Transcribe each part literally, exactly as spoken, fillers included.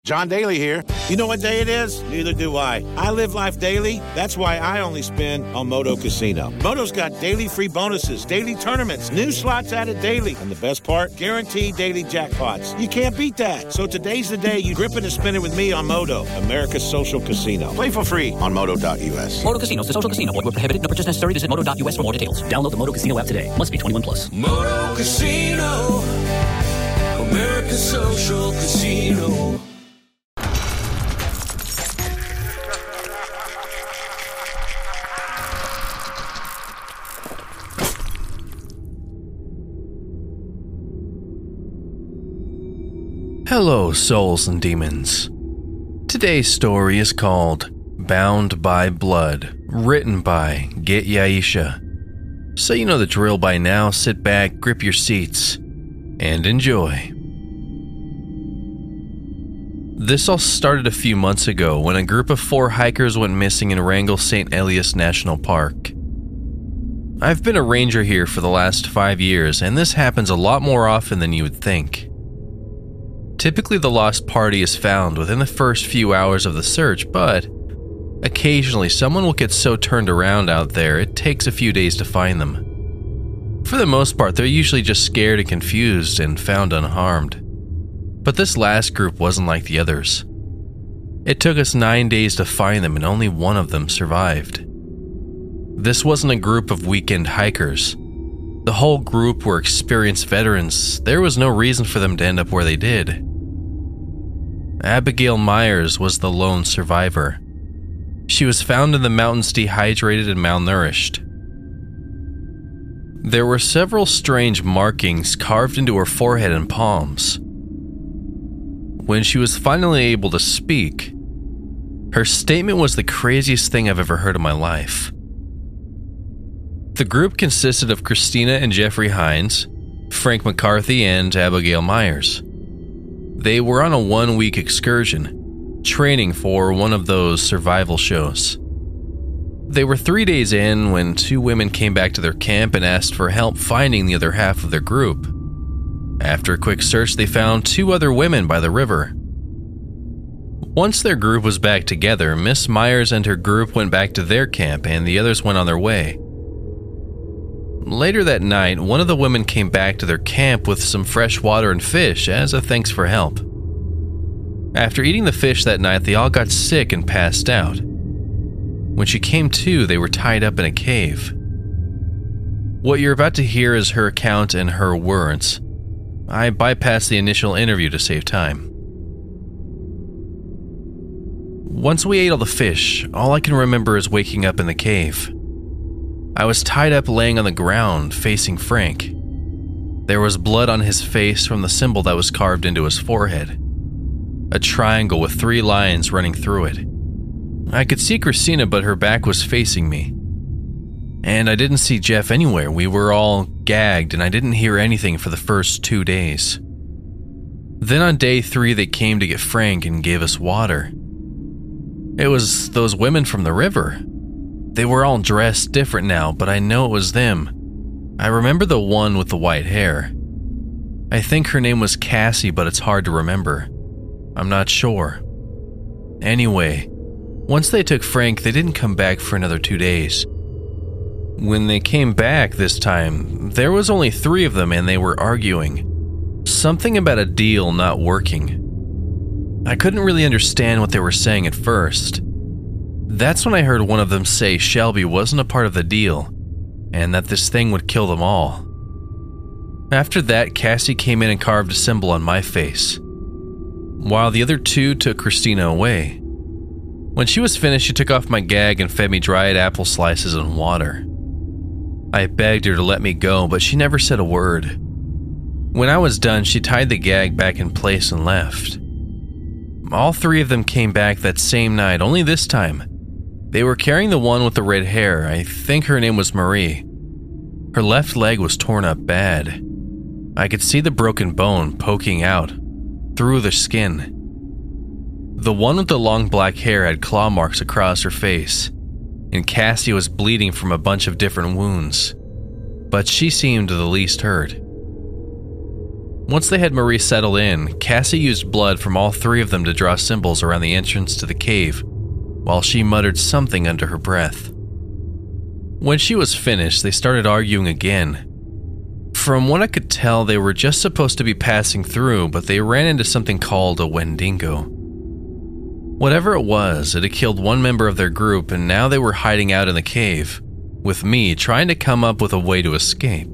John Daly here. You know what day it is? Neither do I. I live life daily. That's why I only spin on Moto Casino. Moto's got daily free bonuses, daily tournaments, new slots added daily. And the best part? Guaranteed daily jackpots. You can't beat that. So today's the day you grip it and spin it with me on Moto, America's social casino. Play for free on moto dot u s. Moto Casino, the social casino. Void where prohibited. No purchase necessary. Visit moto dot u s for more details. Download the Moto Casino app today. Must be twenty-one plus. Moto Casino, America's social casino. Hello, souls and demons. Today's story is called Bound by Blood, written by Get Yaisha. So you know the drill by now, sit back, grip your seats, and enjoy. This all started a few months ago when a group of four hikers went missing in Wrangell Saint Elias National Park. I've been a ranger here for the last five years, and this happens a lot more often than you would think. Typically, the lost party is found within the first few hours of the search, but occasionally someone will get so turned around out there it takes a few days to find them. For the most part, they're usually just scared and confused and found unharmed. But this last group wasn't like the others. It took us nine days to find them and only one of them survived. This wasn't a group of weekend hikers. The whole group were experienced veterans. There was no reason for them to end up where they did. Abigail Myers was the lone survivor. She was found in the mountains dehydrated and malnourished. There were several strange markings carved into her forehead and palms. When she was finally able to speak, her statement was the craziest thing I've ever heard in my life. The group consisted of Christina and Jeffrey Hines, Frank McCarthy, and Abigail Myers. They were on a one-week excursion, training for one of those survival shows. They were three days in when two women came back to their camp and asked for help finding the other half of their group. After a quick search, they found two other women by the river. Once their group was back together, Miss Myers and her group went back to their camp and the others went on their way. Later that night, one of the women came back to their camp with some fresh water and fish as a thanks for help. After eating the fish that night, they all got sick and passed out. When she came to, they were tied up in a cave. What you're about to hear is her account and her words. I bypassed the initial interview to save time. Once we ate all the fish, all I can remember is waking up in the cave. I was tied up laying on the ground, facing Frank. There was blood on his face from the symbol that was carved into his forehead. A triangle with three lines running through it. I could see Christina, but her back was facing me. And I didn't see Jeff anywhere. We were all gagged, and I didn't hear anything for the first two days. Then on day three, they came to get Frank and gave us water. It was those women from the river. They were all dressed different now, but I know it was them. I remember the one with the white hair. I think her name was Cassie, but it's hard to remember. I'm not sure. Anyway, once they took Frank, they didn't come back for another two days. When they came back this time, there was only three of them and they were arguing. Something about a deal not working. I couldn't really understand what they were saying at first. That's when I heard one of them say Shelby wasn't a part of the deal, and that this thing would kill them all. After that, Cassie came in and carved a symbol on my face, while the other two took Christina away. When she was finished, she took off my gag and fed me dried apple slices and water. I begged her to let me go, but she never said a word. When I was done, she tied the gag back in place and left. All three of them came back that same night, only this time they were carrying the one with the red hair. I think her name was Marie. Her left leg was torn up bad. I could see the broken bone poking out through the skin. The one with the long black hair had claw marks across her face, and Cassie was bleeding from a bunch of different wounds, but she seemed the least hurt. Once they had Marie settled in, Cassie used blood from all three of them to draw symbols around the entrance to the cave, while she muttered something under her breath. When she was finished, they started arguing again. From what I could tell, they were just supposed to be passing through, but they ran into something called a Wendigo. Whatever it was, it had killed one member of their group, and now they were hiding out in the cave, with me trying to come up with a way to escape.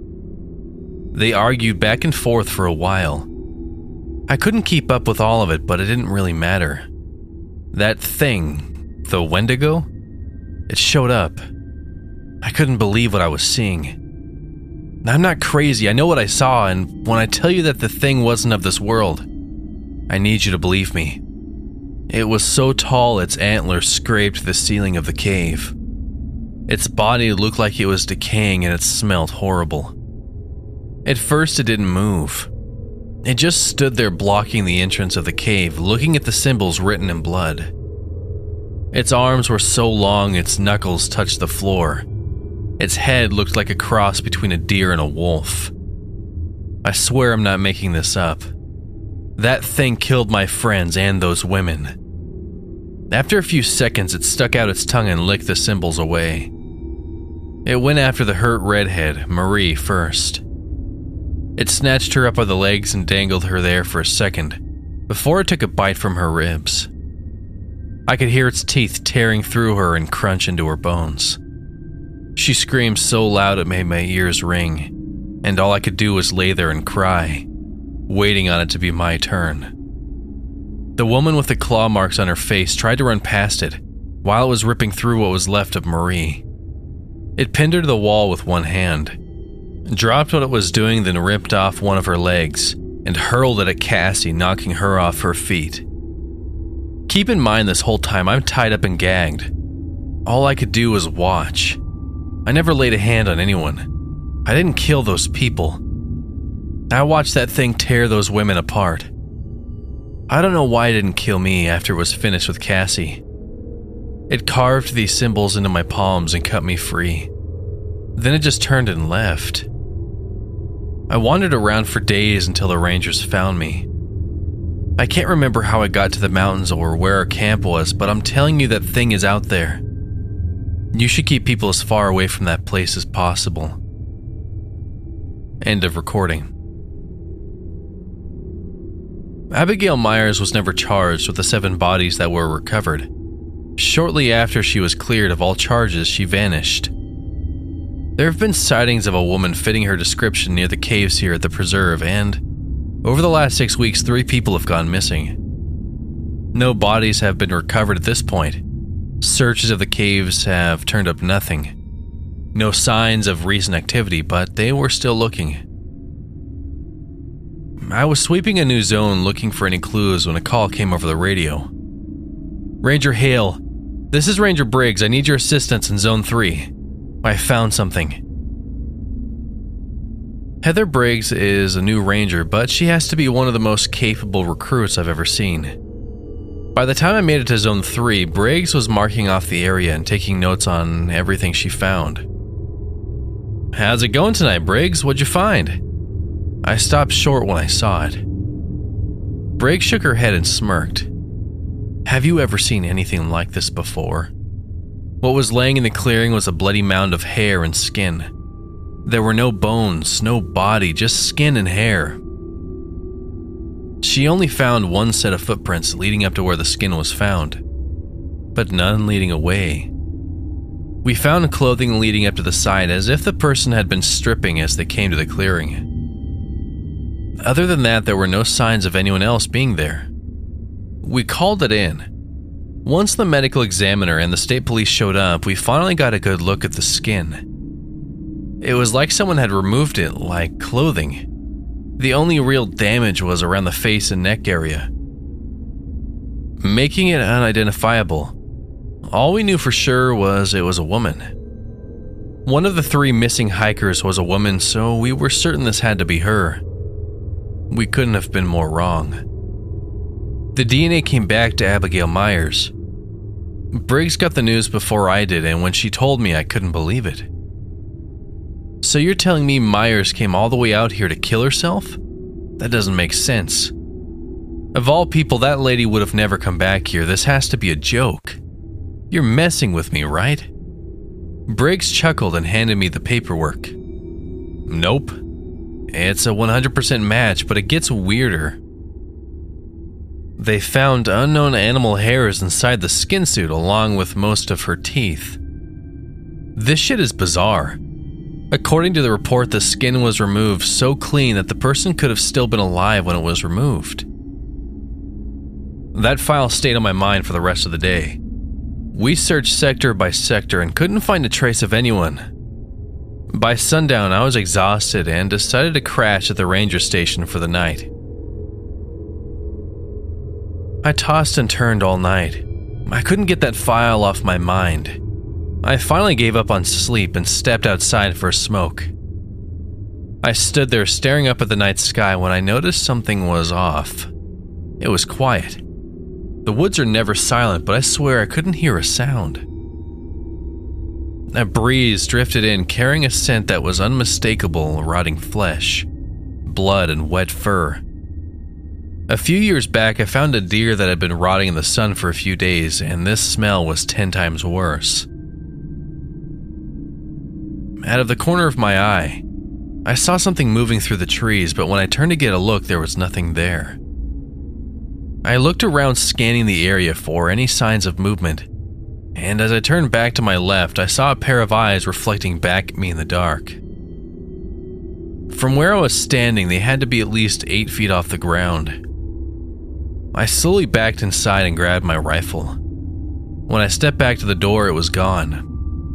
They argued back and forth for a while. I couldn't keep up with all of it, but it didn't really matter. That thing, the Wendigo, it showed up. I couldn't believe what I was seeing. I'm not crazy, I know what I saw, and when I tell you that the thing wasn't of this world, I need you to believe me. It was so tall its antlers scraped the ceiling of the cave. Its body looked like it was decaying and it smelled horrible. At first it didn't move. It just stood there blocking the entrance of the cave, looking at the symbols written in blood. Its arms were so long its knuckles touched the floor. Its head looked like a cross between a deer and a wolf. I swear I'm not making this up. That thing killed my friends and those women. After a few seconds, it stuck out its tongue and licked the symbols away. It went after the hurt redhead, Marie, first. It snatched her up by the legs and dangled her there for a second, before it took a bite from her ribs. I could hear its teeth tearing through her and crunch into her bones. She screamed so loud it made my ears ring, and all I could do was lay there and cry, waiting on it to be my turn. The woman with the claw marks on her face tried to run past it, while it was ripping through what was left of Marie. It pinned her to the wall with one hand, dropped what it was doing, then ripped off one of her legs and hurled it at Cassie, knocking her off her feet. Keep in mind this whole time I'm tied up and gagged. All I could do was watch. I never laid a hand on anyone. I didn't kill those people. I watched that thing tear those women apart. I don't know why it didn't kill me after it was finished with Cassie. It carved these symbols into my palms and cut me free. Then it just turned and left. I wandered around for days until the rangers found me. I can't remember how I got to the mountains or where our camp was, but I'm telling you that thing is out there. You should keep people as far away from that place as possible. End of recording. Abigail Myers was never charged with the seven bodies that were recovered. Shortly after she was cleared of all charges, she vanished. There have been sightings of a woman fitting her description near the caves here at the preserve, and over the last six weeks, three people have gone missing. No bodies have been recovered at this point. Searches of the caves have turned up nothing. No signs of recent activity, but they were still looking. I was sweeping a new zone looking for any clues when a call came over the radio. Ranger Hale, this is Ranger Briggs. I need your assistance in Zone three. I found something. Heather Briggs is a new ranger, but she has to be one of the most capable recruits I've ever seen. By the time I made it to Zone three, Briggs was marking off the area and taking notes on everything she found. How's it going tonight, Briggs? What'd you find? I stopped short when I saw it. Briggs shook her head and smirked. Have you ever seen anything like this before? What was laying in the clearing was a bloody mound of hair and skin. There were no bones, no body, just skin and hair. She only found one set of footprints leading up to where the skin was found, but none leading away. We found clothing leading up to the side as if the person had been stripping as they came to the clearing. Other than that, there were no signs of anyone else being there. We called it in. Once the medical examiner and the state police showed up, we finally got a good look at the skin. It was like someone had removed it, like clothing. The only real damage was around the face and neck area, making it unidentifiable. All we knew for sure was it was a woman. One of the three missing hikers was a woman, so we were certain this had to be her. We couldn't have been more wrong. The D N A came back to Abigail Myers. Briggs got the news before I did, and when she told me, I couldn't believe it. So you're telling me Myers came all the way out here to kill herself? That doesn't make sense. Of all people, that lady would have never come back here. This has to be a joke. You're messing with me, right? Briggs chuckled and handed me the paperwork. Nope. It's a one hundred percent match, but it gets weirder. They found unknown animal hairs inside the skin suit along with most of her teeth. This shit is bizarre. According to the report, the skin was removed so clean that the person could have still been alive when it was removed. That file stayed on my mind for the rest of the day. We searched sector by sector and couldn't find a trace of anyone. By sundown, I was exhausted and decided to crash at the ranger station for the night. I tossed and turned all night. I couldn't get that file off my mind. I finally gave up on sleep and stepped outside for a smoke. I stood there staring up at the night sky when I noticed something was off. It was quiet. The woods are never silent, but I swear I couldn't hear a sound. A breeze drifted in, carrying a scent that was unmistakable: rotting flesh, blood, and wet fur. A few years back, I found a deer that had been rotting in the sun for a few days, and this smell was ten times worse. Out of the corner of my eye, I saw something moving through the trees, but when I turned to get a look, there was nothing there. I looked around, scanning the area for any signs of movement, and as I turned back to my left, I saw a pair of eyes reflecting back at me in the dark. From where I was standing, they had to be at least eight feet off the ground. I slowly backed inside and grabbed my rifle. When I stepped back to the door, it was gone.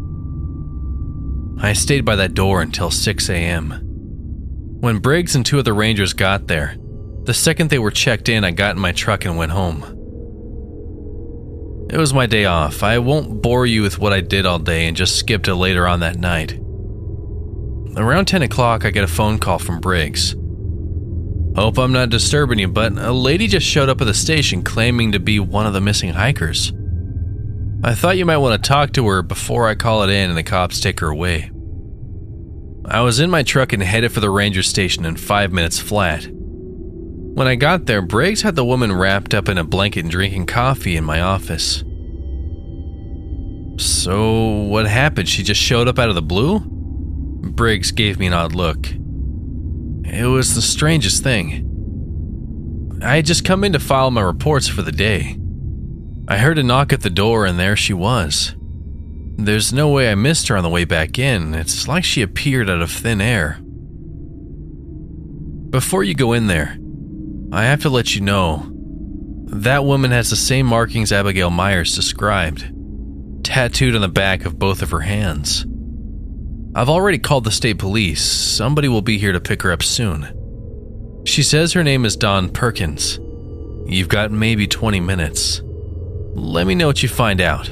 I stayed by that door until six a.m. When Briggs and two other rangers got there, the second they were checked in, I got in my truck and went home. It was my day off. I won't bore you with what I did all day and just skip to later on that night. Around ten o'clock, I get a phone call from Briggs. Hope I'm not disturbing you, but a lady just showed up at the station claiming to be one of the missing hikers. I thought you might want to talk to her before I call it in and the cops take her away. I was in my truck and headed for the ranger station in five minutes flat. When I got there, Briggs had the woman wrapped up in a blanket and drinking coffee in my office. So, what happened? She just showed up out of the blue? Briggs gave me an odd look. It was the strangest thing. I had just come in to file my reports for the day. I heard a knock at the door and there she was. There's no way I missed her on the way back in. It's like she appeared out of thin air. Before you go in there, I have to let you know, that woman has the same markings Abigail Myers described, tattooed on the back of both of her hands. I've already called the state police. Somebody will be here to pick her up soon. She says her name is Dawn Perkins. You've got maybe twenty minutes. Let me know what you find out.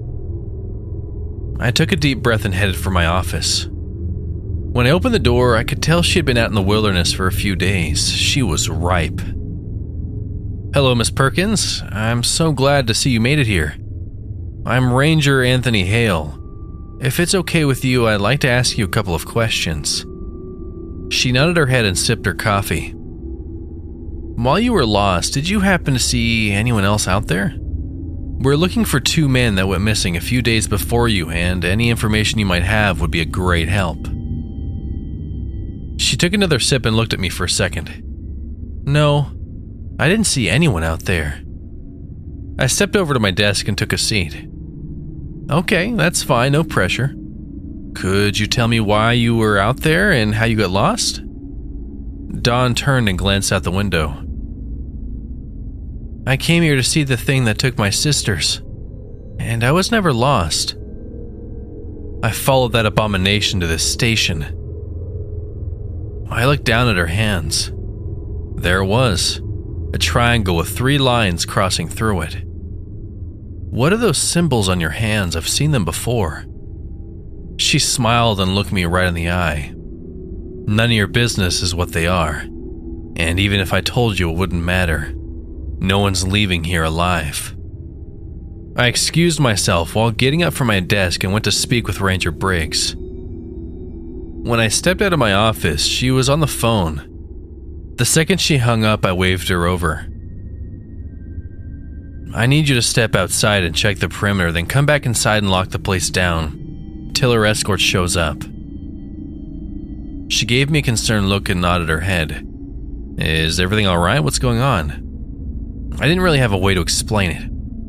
I took a deep breath and headed for my office. When I opened the door, I could tell she had been out in the wilderness for a few days. She was ripe. Hello, Miss Perkins. I'm so glad to see you made it here. I'm Ranger Anthony Hale. If it's okay with you, I'd like to ask you a couple of questions. She nodded her head and sipped her coffee. While you were lost, did you happen to see anyone else out there? We're looking for two men that went missing a few days before you, and any information you might have would be a great help. She took another sip and looked at me for a second. No, I didn't see anyone out there. I stepped over to my desk and took a seat. Okay, that's fine, no pressure. Could you tell me why you were out there and how you got lost? Dawn turned and glanced out the window. I came here to see the thing that took my sisters, and I was never lost. I followed that abomination to this station. I looked down at her hands. There it was, a triangle with three lines crossing through it. What are those symbols on your hands? I've seen them before. She smiled and looked me right in the eye. None of your business is what they are, and even if I told you, it wouldn't matter. No one's leaving here alive. I excused myself while getting up from my desk and went to speak with Ranger Briggs. When I stepped out of my office, she was on the phone. The second she hung up, I waved her over. I need you to step outside and check the perimeter, then come back inside and lock the place down till her escort shows up. She gave me a concerned look and nodded her head. Is everything all right? What's going on? I didn't really have a way to explain it.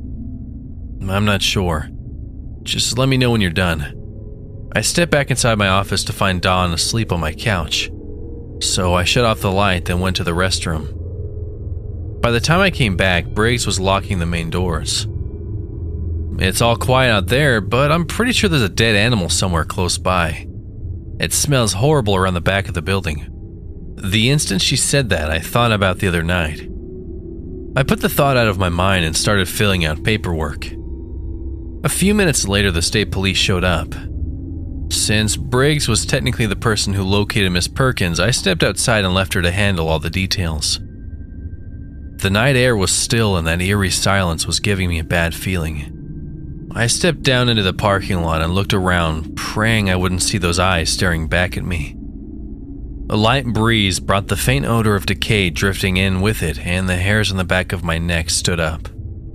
I'm not sure. Just let me know when you're done. I stepped back inside my office to find Dawn asleep on my couch. So I shut off the light, then went to the restroom. By the time I came back, Briggs was locking the main doors. It's all quiet out there, but I'm pretty sure there's a dead animal somewhere close by. It smells horrible around the back of the building. The instant she said that, I thought about the other night. I put the thought out of my mind and started filling out paperwork. A few minutes later, the state police showed up. Since Briggs was technically the person who located Miss Perkins, I stepped outside and left her to handle all the details. The night air was still and that eerie silence was giving me a bad feeling. I stepped down into the parking lot and looked around, praying I wouldn't see those eyes staring back at me. A light breeze brought the faint odor of decay drifting in with it, and the hairs on the back of my neck stood up.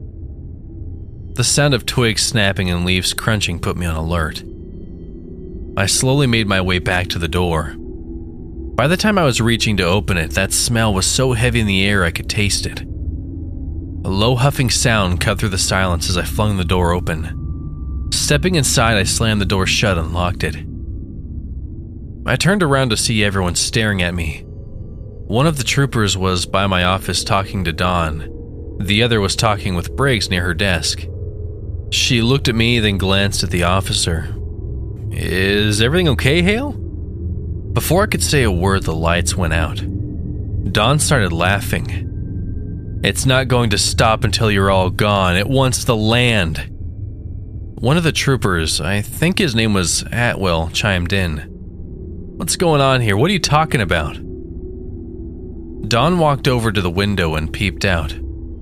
The sound of twigs snapping and leaves crunching put me on alert. I slowly made my way back to the door. By the time I was reaching to open it, that smell was so heavy in the air I could taste it. A low huffing sound cut through the silence as I flung the door open. Stepping inside, I slammed the door shut and locked it. I turned around to see everyone staring at me. One of the troopers was by my office talking to Dawn. The other was talking with Briggs near her desk. She looked at me, then glanced at the officer. Is everything okay, Hale? Before I could say a word, the lights went out. Dawn started laughing. It's not going to stop until you're all gone. It wants the land. One of the troopers, I think his name was Atwell, chimed in. What's going on here? What are you talking about? Dawn walked over to the window and peeped out.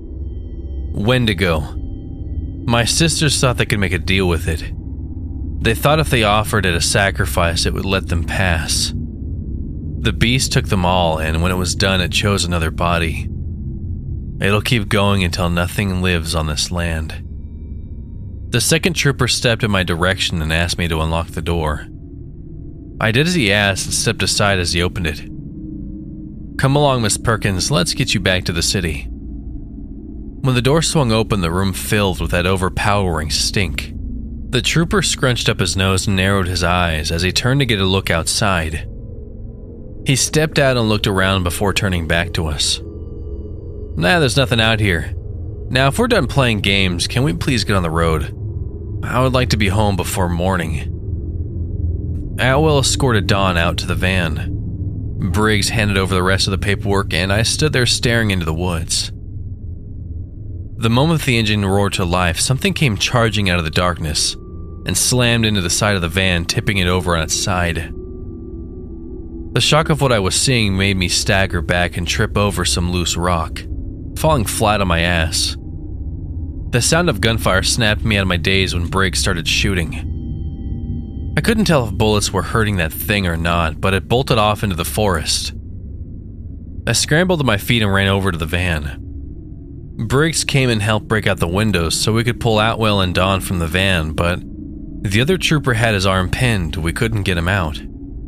Wendigo. My sisters thought they could make a deal with it. They thought if they offered it a sacrifice, it would let them pass. The beast took them all, and when it was done, it chose another body. It'll keep going until nothing lives on this land. The second trooper stepped in my direction and asked me to unlock the door. I did as he asked and stepped aside as he opened it. Come along, Miss Perkins, let's get you back to the city. When the door swung open, the room filled with that overpowering stink. The trooper scrunched up his nose and narrowed his eyes as he turned to get a look outside. He stepped out and looked around before turning back to us. Nah, there's nothing out here. Now, if we're done playing games, can we please get on the road? I would like to be home before morning. Atwell escorted Dawn out to the van. Briggs handed over the rest of the paperwork, and I stood there staring into the woods. The moment the engine roared to life, something came charging out of the darkness and slammed into the side of the van, tipping it over on its side. The shock of what I was seeing made me stagger back and trip over some loose rock, falling flat on my ass. The sound of gunfire snapped me out of my daze when Briggs started shooting. I couldn't tell if bullets were hurting that thing or not, but it bolted off into the forest. I scrambled to my feet and ran over to the van. Briggs came and helped break out the windows so we could pull Atwell and Dawn from the van, but the other trooper had his arm pinned. We couldn't get him out.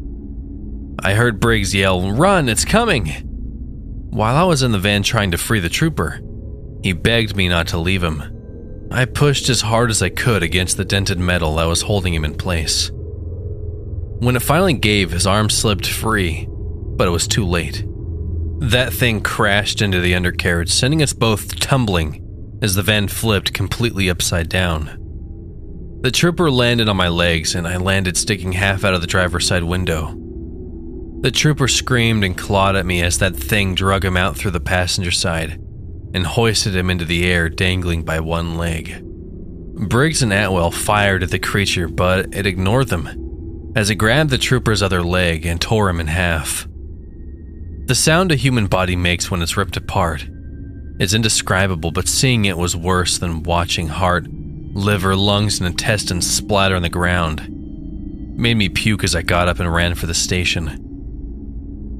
I heard Briggs yell, "Run, it's coming!" While I was in the van trying to free the trooper, he begged me not to leave him. I pushed as hard as I could against the dented metal that was holding him in place. When it finally gave, his arm slipped free, but it was too late. That thing crashed into the undercarriage, sending us both tumbling as the van flipped completely upside down. The trooper landed on my legs, and I landed sticking half out of the driver's side window. The trooper screamed and clawed at me as that thing drug him out through the passenger side and hoisted him into the air, dangling by one leg. Briggs and Atwell fired at the creature, but it ignored them as it grabbed the trooper's other leg and tore him in half. The sound a human body makes when it's ripped apart is indescribable, but seeing it was worse than watching heart, liver, lungs, and intestines splatter on the ground. It made me puke as I got up and ran for the station.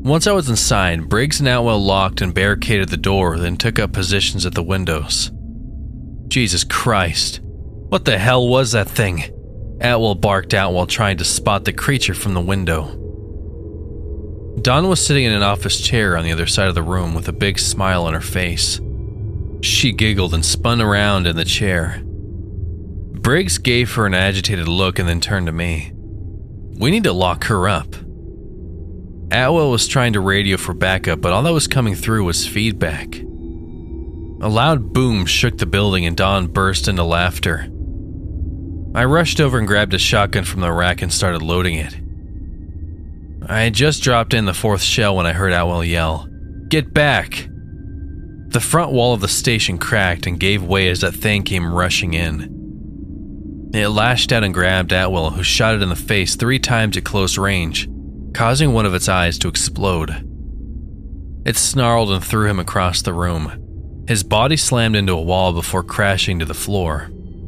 Once I was inside, Briggs and Atwell locked and barricaded the door, then took up positions at the windows. Jesus Christ. What the hell was that thing? Atwell barked out while trying to spot the creature from the window. Dawn was sitting in an office chair on the other side of the room with a big smile on her face. She giggled and spun around in the chair. Briggs gave her an agitated look and then turned to me. We need to lock her up. Atwell was trying to radio for backup, but all that was coming through was feedback. A loud boom shook the building and Dawn burst into laughter. I rushed over and grabbed a shotgun from the rack and started loading it. I had just dropped in the fourth shell when I heard Atwell yell, "Get back!" The front wall of the station cracked and gave way as that thing came rushing in. It lashed out and grabbed Atwell, who shot it in the face three times at close range, causing one of its eyes to explode. It snarled and threw him across the room. His body slammed into a wall before crashing to the floor.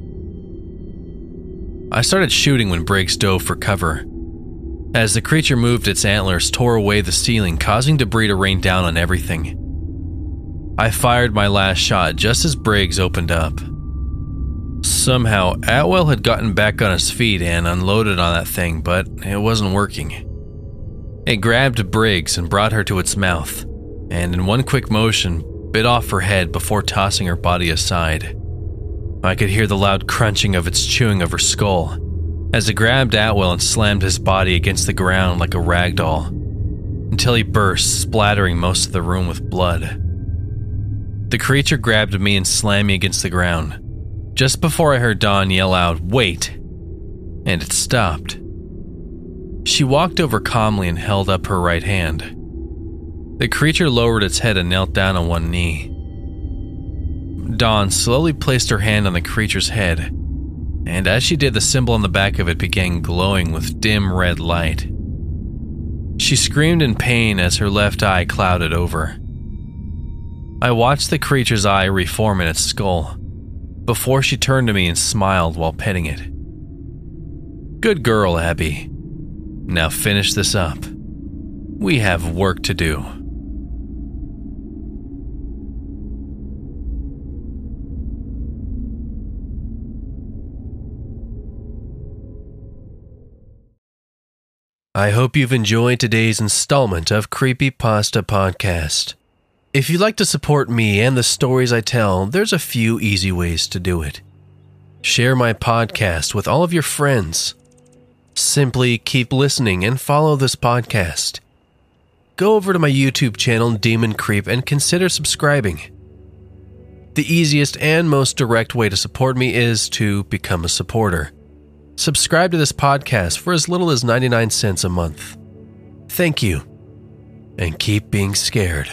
I started shooting when Briggs dove for cover. As the creature moved, its antlers tore away the ceiling, causing debris to rain down on everything. I fired my last shot just as Briggs opened up. Somehow, Atwell had gotten back on his feet and unloaded on that thing, but it wasn't working. It grabbed Briggs and brought her to its mouth, and in one quick motion, bit off her head before tossing her body aside. I could hear the loud crunching of its chewing of her skull, as it grabbed Atwell and slammed his body against the ground like a rag doll, until he burst, splattering most of the room with blood. The creature grabbed me and slammed me against the ground, just before I heard Dawn yell out, "Wait!" and it stopped. She walked over calmly and held up her right hand. The creature lowered its head and knelt down on one knee. Dawn slowly placed her hand on the creature's head, and as she did, the symbol on the back of it began glowing with dim red light. She screamed in pain as her left eye clouded over. I watched the creature's eye reform in its skull, before she turned to me and smiled while petting it. "Good girl, Abby. Now finish this up. We have work to do." I hope you've enjoyed today's installment of Creepypasta Podcast. If you'd like to support me and the stories I tell, there's a few easy ways to do it. Share my podcast with all of your friends. Simply keep listening and follow this podcast. Go over to my YouTube channel, Demon Creep, and consider subscribing. The easiest and most direct way to support me is to become a supporter. Subscribe to this podcast for as little as ninety-nine cents a month. Thank you, and keep being scared.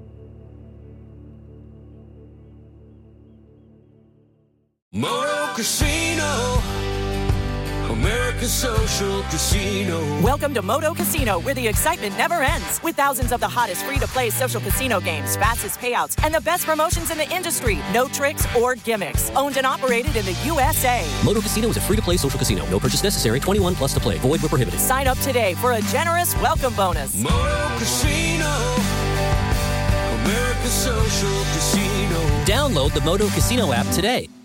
Moto Casino, America's social casino. Welcome to Moto Casino, where the excitement never ends. With thousands of the hottest free-to-play social casino games, fastest payouts, and the best promotions in the industry. No tricks or gimmicks. Owned and operated in the U S A. Moto Casino is a free-to-play social casino. No purchase necessary. twenty-one plus to play. Void where prohibited. Sign up today for a generous welcome bonus. Moto Casino, America's social casino. Download the Moto Casino app today.